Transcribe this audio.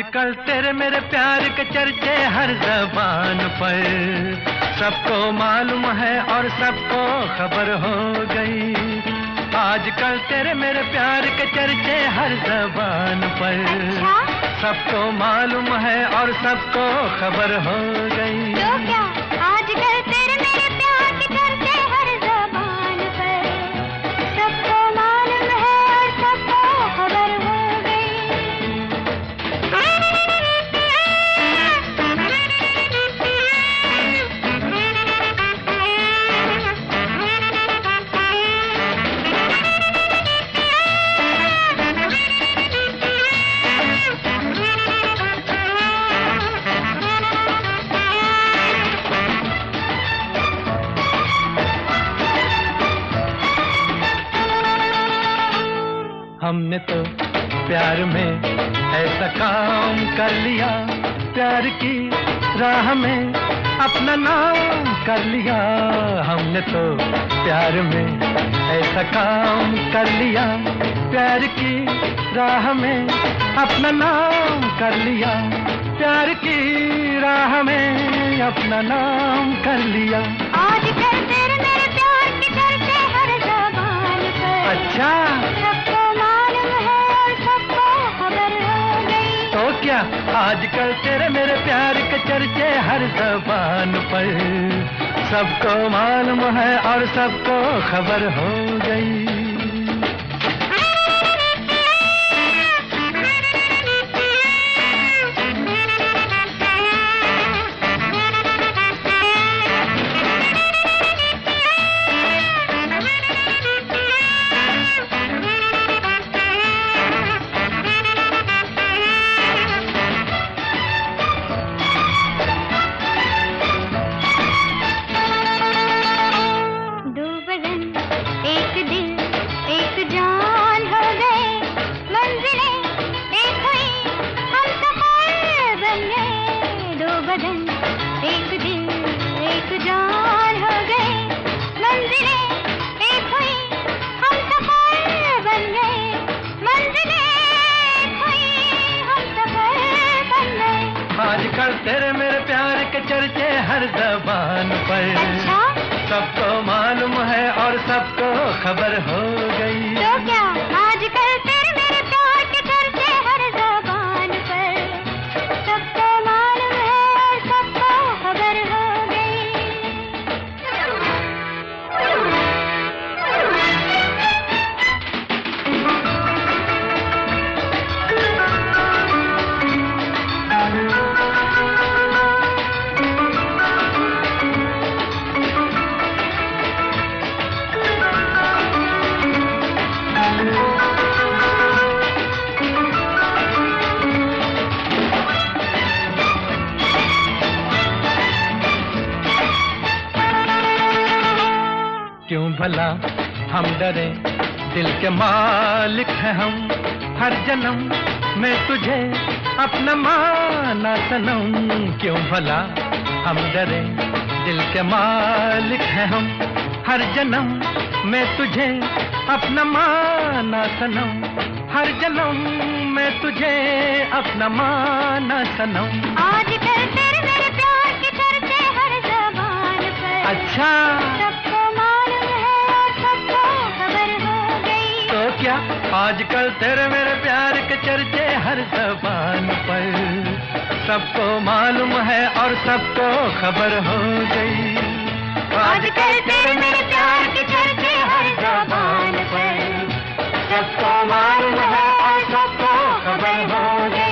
आजकल तेरे मेरे प्यार के चर्चे हर ज़बान पर, सबको मालूम है और सबको खबर हो गई। आजकल तेरे मेरे प्यार के चर्चे हर ज़बान पर, सबको मालूम है और सबको खबर हो गई। तो क्या आजकल तेरे मेरे प्यार के चर्चे हर ज़बान पर, सबको मालूम है और सबको खबर हो गई। हमने तो प्यार में ऐसा काम कर लिया, प्यार की राह में अपना नाम कर लिया। हमने तो प्यार में ऐसा काम कर लिया, प्यार की राह में अपना नाम कर लिया। प्यार की राह में अपना नाम कर लिया। आजकल तेरे मेरे प्यार के चर्चे हर ज़बान पर, अच्छा, सबको मालूम है और सबको खबर हो गई। तो क्या आजकल तेरे मेरे प्यार के चर्चे हर ज़बान पर, सबको मालूम है और सबको खबर हो गई। एक दिल एक जान हो गए, मंजिलें एक हुई, हम सफर बन गए। मंजिलें एक हुई, हम सफर बन गए। आजकल तेरे मेरे प्यार के चर्चे हर ज़बान पर, अच्छा, सबको मालूम है और सबको खबर हो गई। तो क्या आजकल तेरे मेरे प्यार के चर्चे हर ज़बान पर, सबको मालूम है और सबको खबर हो गई। क्यों भला हम डरे, दिल के मालिक हैं हम। हर जन्म मैं तुझे अपना माना सनम। क्यों भला हम डरे, दिल के मालिक हैं हम। हर जन्म मैं तुझे अपना माना सनम। हर जन्म मैं तुझे अपना माना सनम। आजकल तेरे मेरे प्यार के चर्चे हर ज़बान पर, अच्छा, सबको मालूम है और सबको खबर हो गई। तो क्या आजकल तेरे मेरे प्यार के चर्चे हर ज़बान पर, सबको मालूम है और सबको खबर हो गई। आजकल तेरे मेरे प्यार के चर्चे हर ज़बान पर, सबको मालूम है और सबको खबर हो गई।